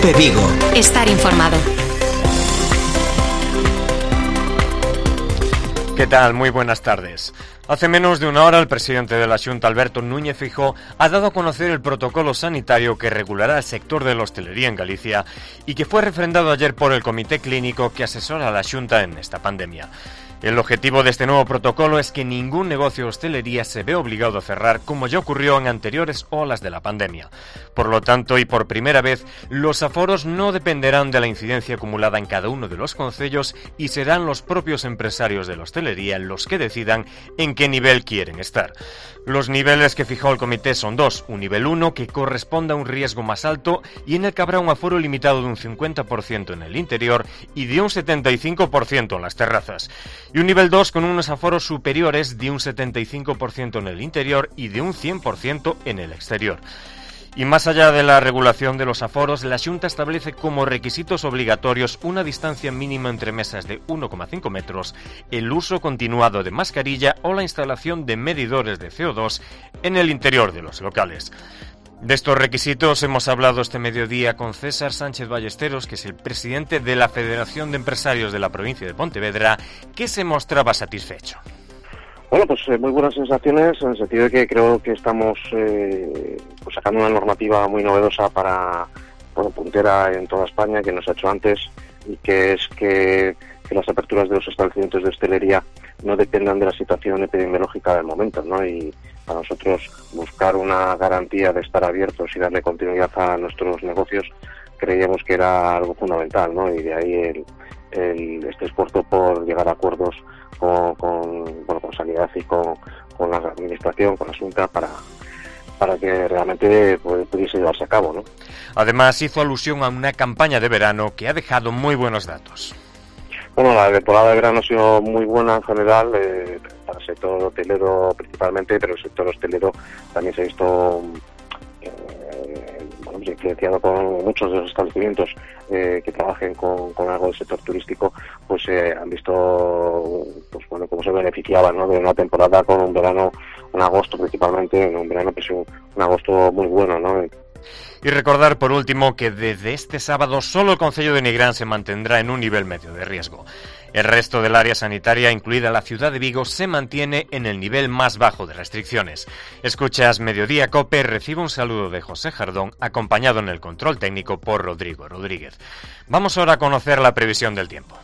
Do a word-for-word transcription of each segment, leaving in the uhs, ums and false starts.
COPE Vigo. Estar informado. ¿Qué tal? Muy buenas tardes. Hace menos de una hora el presidente de la Xunta, Alberto Núñez Feijóo, ha dado a conocer el protocolo sanitario que regulará el sector de la hostelería en Galicia y que fue refrendado ayer por el Comité Clínico que asesora a la Xunta en esta pandemia. El objetivo de este nuevo protocolo es que ningún negocio de hostelería se vea obligado a cerrar, como ya ocurrió en anteriores olas de la pandemia. Por lo tanto, y por primera vez, los aforos no dependerán de la incidencia acumulada en cada uno de los concellos y serán los propios empresarios de la hostelería los que decidan en qué nivel quieren estar. Los niveles que fijó el comité son dos: un nivel uno que corresponde a un riesgo más alto y en el que habrá un aforo limitado de un cincuenta por ciento en el interior y de un setenta y cinco por ciento en las terrazas. Y un nivel dos con unos aforos superiores de un setenta y cinco por ciento en el interior y de un cien por ciento en el exterior. Y más allá de la regulación de los aforos, la Xunta establece como requisitos obligatorios una distancia mínima entre mesas de uno coma cinco metros, el uso continuado de mascarilla o la instalación de medidores de C O dos en el interior de los locales. De estos requisitos hemos hablado este mediodía con César Sánchez Ballesteros, que es el presidente de la Federación de Empresarios de la provincia de Pontevedra, que se mostraba satisfecho. Bueno, pues eh, muy buenas sensaciones, en el sentido de que creo que estamos eh, pues sacando una normativa muy novedosa para, bueno, puntera en toda España, que no se ha hecho antes, y que es que, que las aperturas de los establecimientos de hostelería no dependan de la situación epidemiológica del momento, ¿no? Y para nosotros buscar una garantía de estar abiertos y darle continuidad a nuestros negocios creíamos que era algo fundamental, ¿no? Y de ahí el, el, este esfuerzo por llegar a acuerdos con, con, bueno, con Sanidad y con, con la Administración, con la Xunta, para, para que realmente pues, pudiese llevarse a cabo, ¿no? Además, hizo alusión a una campaña de verano que ha dejado muy buenos datos. Bueno, la temporada de verano ha sido muy buena en general, eh, para el sector hotelero principalmente, pero el sector hostelero también se ha visto eh, bueno, influenciado con muchos de los establecimientos eh, que trabajen con, con algo del sector turístico, pues eh, han visto pues bueno cómo se beneficiaban, ¿no? De una temporada con un verano, un agosto principalmente, un verano pues un, un agosto muy bueno, ¿no? Y recordar por último que desde este sábado solo el concello de Nigrán se mantendrá en un nivel medio de riesgo. El resto del área sanitaria, incluida la ciudad de Vigo, se mantiene en el nivel más bajo de restricciones. Escuchas Mediodía Cope, recibe un saludo de José Jardón, acompañado en el control técnico por Rodrigo Rodríguez. Vamos ahora a conocer la previsión del tiempo.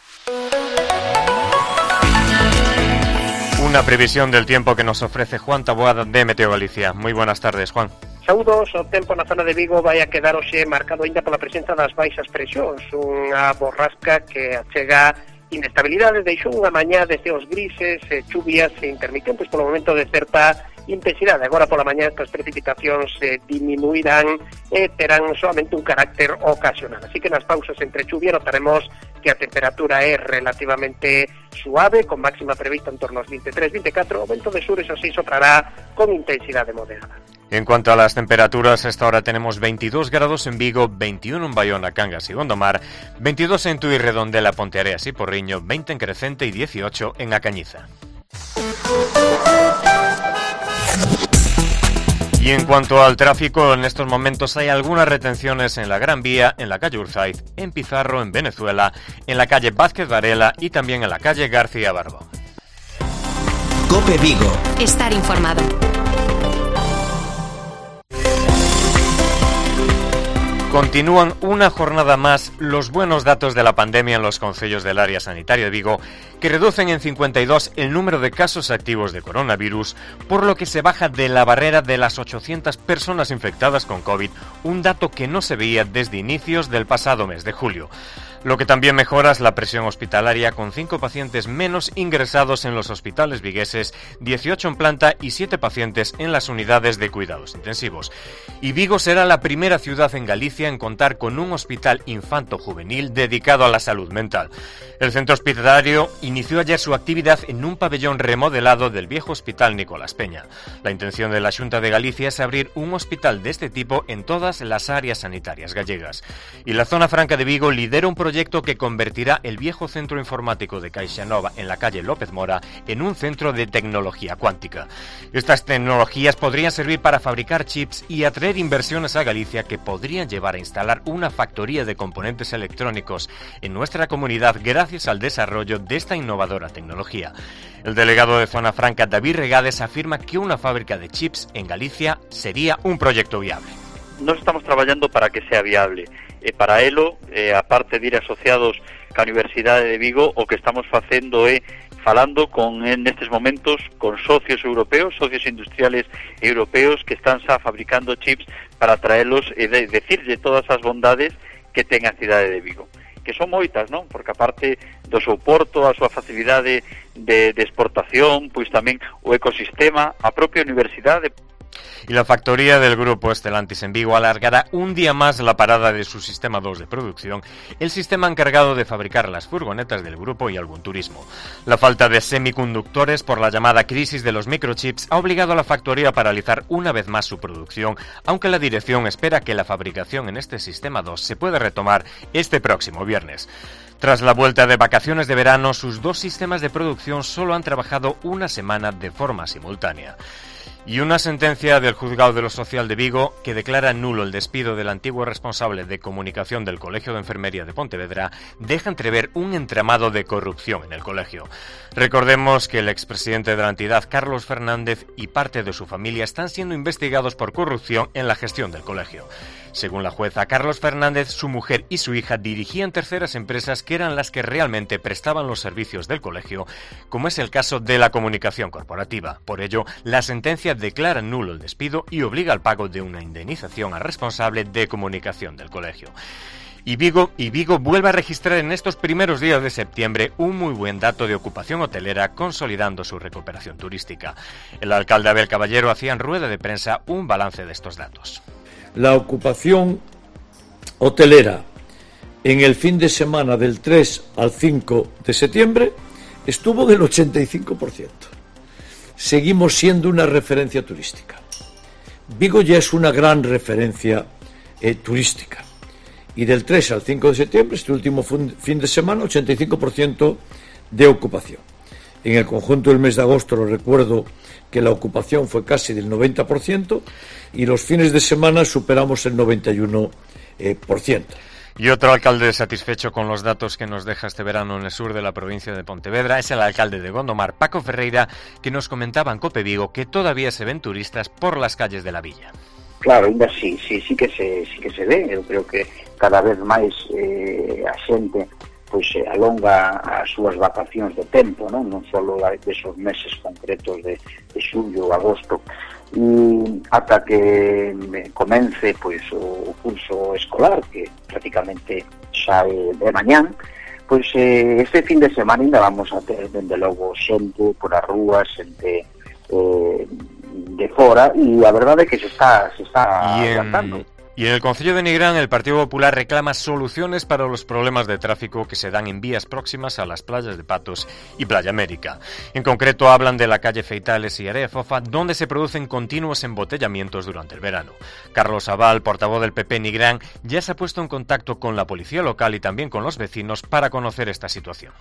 Una previsión del tiempo que nos ofrece Juan Taboada de Meteo Galicia. Muy buenas tardes, Juan. Saúdos, o tempo na zona de Vigo vai a quedar hoxe marcado ainda pola presenza das baixas presións, unha borrasca que achega inestabilidade, deixou unha mañá de ceos grises, eh, chuvias e intermitentes polo momento de certa intensidade. Agora pola mañá estas precipitacións eh, diminuirán e terán solamente un carácter ocasional. Así que nas pausas entre chuvia notaremos que a temperatura é relativamente suave, con máxima prevista en torno aos veintitrés veinticuatro, o vento de sur eso sí soprará con intensidade moderada. En cuanto a las temperaturas, hasta ahora tenemos veintidós grados en Vigo, veintiuno en Bayona, Cangas y Gondomar, veintidós en Tui, Redondela, Ponteareas y Porriño, veinte en Crecente y dieciocho en A Cañiza. Y en cuanto al tráfico, en estos momentos hay algunas retenciones en la Gran Vía, en la calle Urzaiz, en Pizarro, en Venezuela, en la calle Vázquez Varela y también en la calle García Barbo. COPE Vigo. Estar informado. Continúan una jornada más los buenos datos de la pandemia en los concellos del área sanitaria de Vigo, que reducen en cincuenta y dos el número de casos activos de coronavirus, por lo que se baja de la barrera de las ochocientas personas infectadas con COVID, un dato que no se veía desde inicios del pasado mes de julio. Lo que también mejora es la presión hospitalaria, con cinco pacientes menos ingresados en los hospitales vigueses, dieciocho en planta y siete pacientes en las unidades de cuidados intensivos. Y Vigo será la primera ciudad en Galicia en contar con un hospital infanto-juvenil dedicado a la salud mental. El centro hospitalario inició ayer su actividad en un pabellón remodelado del viejo Hospital Nicolás Peña. La intención de la Xunta de Galicia es abrir un hospital de este tipo en todas las áreas sanitarias gallegas. Y la zona franca de Vigo lidera un proyecto que convertirá el viejo centro informático de CaixaNova en la calle López Mora en un centro de tecnología cuántica. Estas tecnologías podrían servir para fabricar chips y atraer inversiones a Galicia que podrían llevar para instalar una factoría de componentes electrónicos en nuestra comunidad gracias al desarrollo de esta innovadora tecnología. El delegado de Zona Franca, David Regades, afirma que una fábrica de chips en Galicia sería un proyecto viable. Nós estamos traballando para que sea viable. E para elo, eh, aparte de ir asociados ca Universidade de Vigo, o que estamos facendo é falando con, en estes momentos, con socios europeos, socios industriales europeos que están xa fabricando chips para traelos e de, decirlle todas as bondades que ten a cidade de Vigo, que son moitas, non? Porque aparte do seu porto, a súa facilidade de, de exportación, pois tamén o ecosistema, a propia universidade. Y la factoría del grupo Stellantis en Vigo alargará un día más la parada de su sistema dos de producción, el sistema encargado de fabricar las furgonetas del grupo y algún turismo. La falta de semiconductores por la llamada crisis de los microchips ha obligado a la factoría a paralizar una vez más su producción, aunque la dirección espera que la fabricación en este sistema dos se pueda retomar este próximo viernes. Tras la vuelta de vacaciones de verano, sus dos sistemas de producción solo han trabajado una semana de forma simultánea. Y una sentencia del Juzgado de lo Social de Vigo que declara nulo el despido del antiguo responsable de comunicación del Colegio de Enfermería de Pontevedra deja entrever un entramado de corrupción en el colegio. Recordemos que el expresidente de la entidad, Carlos Fernández, y parte de su familia están siendo investigados por corrupción en la gestión del colegio. Según la jueza, Carlos Fernández, su mujer y su hija dirigían terceras empresas que eran las que realmente prestaban los servicios del colegio, como es el caso de la comunicación corporativa. Por ello, la sentencia declara nulo el despido y obliga al pago de una indemnización al responsable de comunicación del colegio. Y Vigo, y Vigo vuelve a registrar en estos primeros días de septiembre un muy buen dato de ocupación hotelera, consolidando su recuperación turística. El alcalde Abel Caballero hacía en rueda de prensa un balance de estos datos. La ocupación hotelera en el fin de semana del tres al cinco de septiembre estuvo del ochenta y cinco por ciento. Seguimos siendo una referencia turística. Vigo ya es una gran referencia eh, turística. Y del tres al cinco de septiembre, este último fin de semana, ochenta y cinco por ciento de ocupación. En el conjunto del mes de agosto, lo recuerdo que la ocupación fue casi del noventa por ciento y los fines de semana superamos el noventa y uno por ciento. Y otro alcalde satisfecho con los datos que nos deja este verano en el sur de la provincia de Pontevedra es el alcalde de Gondomar, Paco Ferreira, que nos comentaba en Cope Vigo que todavía se ven turistas por las calles de la villa. Claro, ainda sí, sí, sí que se, sí que se ve. Eu creo que cada vez máis eh, a xente pois eh, alonga as súas vacacións de tempo, non, non só desos meses concretos de, de xullo ou agosto, e ata que comence pois o, o curso escolar, que prácticamente xa é de mañán, pois eh, este fin de semana ainda vamos a ter, dende logo, xente por as rúas, xente eh, de fora, e a verdade é que se está se está adaptando. Y en el Concello de Nigrán, el Partido Popular reclama soluciones para los problemas de tráfico que se dan en vías próximas a las playas de Patos y Playa América. En concreto, hablan de la calle Feitales y Area Fofa, donde se producen continuos embotellamientos durante el verano. Carlos Abal, portavoz del P P Nigrán, ya se ha puesto en contacto con la policía local y también con los vecinos para conocer esta situación.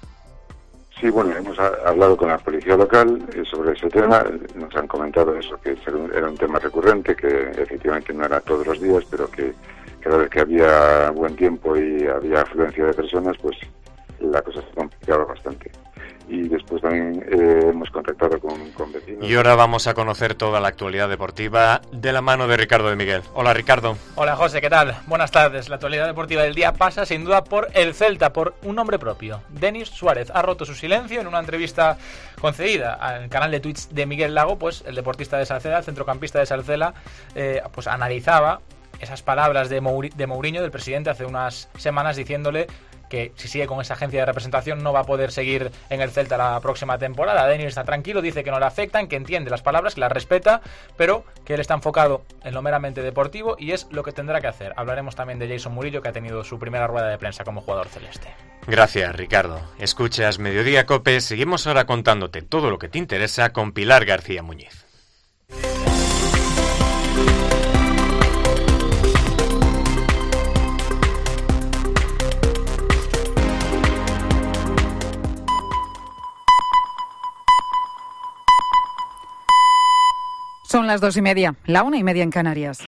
Sí, bueno, hemos hablado con la policía local sobre ese tema, nos han comentado eso, que era un tema recurrente, que efectivamente no era todos los días, pero que cada vez que había buen tiempo y había afluencia de personas, pues la cosa se complicaba bastante. Y después también eh, hemos contactado con, con vecinos. Y ahora vamos a conocer toda la actualidad deportiva de la mano de Ricardo de Miguel. Hola, Ricardo. Hola, José, ¿qué tal? Buenas tardes. La actualidad deportiva del día pasa sin duda por el Celta, por un nombre propio. Denis Suárez ha roto su silencio en una entrevista concedida al canal de Twitch de Miguel Lago. Pues el deportista de Salceda, el centrocampista de Salceda, eh, pues analizaba esas palabras de, Mouri- de Mourinho, del presidente, hace unas semanas, diciéndole que si sigue con esa agencia de representación no va a poder seguir en el Celta la próxima temporada. Denis está tranquilo, dice que no le afectan, que entiende las palabras, que las respeta, pero que él está enfocado en lo meramente deportivo y es lo que tendrá que hacer. Hablaremos también de Jason Murillo, que ha tenido su primera rueda de prensa como jugador celeste. Gracias, Ricardo. Escuchas Mediodía Cope. Seguimos ahora contándote todo lo que te interesa con Pilar García Muñiz. Son las dos y media, la una y media en Canarias.